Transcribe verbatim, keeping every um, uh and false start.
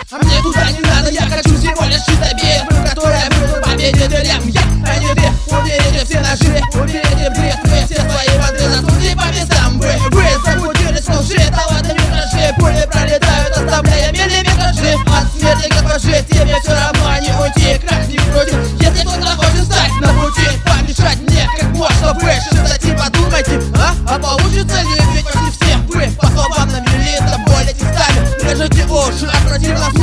А мне туда не надо, я хочу всего лишь чисто битву, которая будет победителем. Я, а не ты, уберите все ножи, уберите бред, вы все свои воды засуди по местам. Вы, вы забудились в лжи, таланты миражи, пули пролетают, оставляя миллиметр жив. От смерти госпожи тебе все равно не уйти, крах не крути, если кто-то хочет стать на пути. Помешать мне как можно выше, кстати, подумайте, а? А получится ли, ведь почти все вы, по словам навели, до боли текстами, режете уши, а противно